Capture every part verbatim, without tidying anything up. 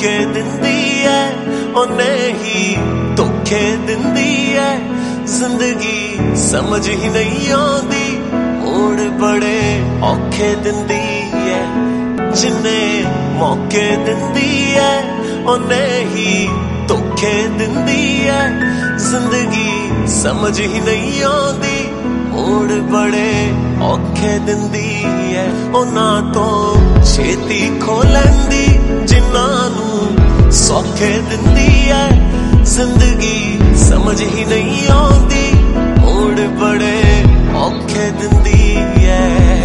मौके दिंदी है ओने ही धोखे दिंदी है जिंदगी समझ ही नहीं आती मोड़ बड़े औखे दिंदी है जिन्ने मौके दिंदी है ओने ही धोखे दिंदी है जिंदगी समझ ही नहीं आती मोड़ बड़े औखे दिंदी है उन्हां तो छेती खो लैंदी जिन्हां नूं सौखे दिंदी है जिंदगी समझ ही नहीं आती मोड़ बड़े औखे दिंदी है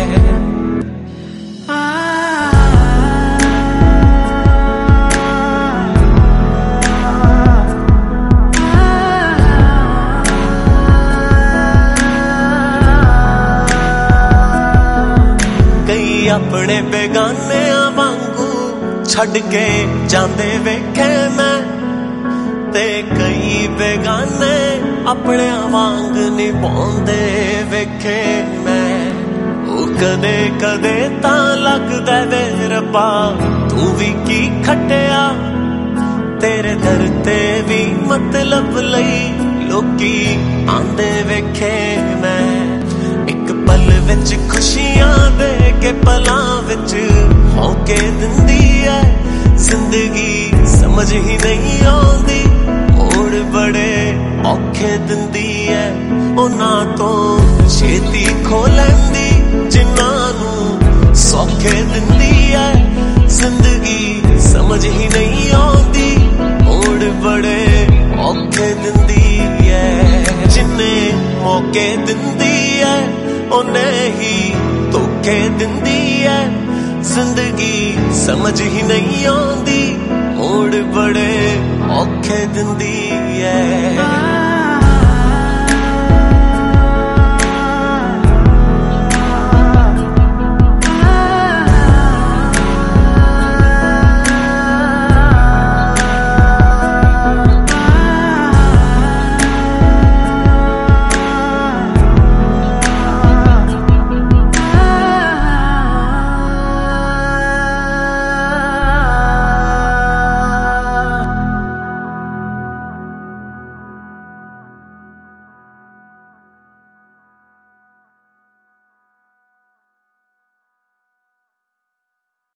अपने बेगाने वांगू छड़ के जांदे वेखे मैं ते कई बेगाने अपने वांग निभांदे वेखे मैं ओ कदे कदे तां लगदा वे रब्बा तू भी की खटिया तेरे दर ते भी मतलब लई लोकी आंदे वेखे मैं पल विच खुशियां दे के पलां विच होके दिंदी है जिंदगी समझ ही नहीं आती मोड़ बड़े औखे दिंदी है उन्हां तो छेती खो लैंदी जिन्हां नूं सौखे दिंदी है जिंदगी समझ ही नहीं आती मोड़ बड़े औखे दिंदी है जिन्ने मौके दिंदी है ओने ही धोखे दिंदी है जिंदगी समझ ही नहीं आती मोड़ बड़े औखे दिंदी है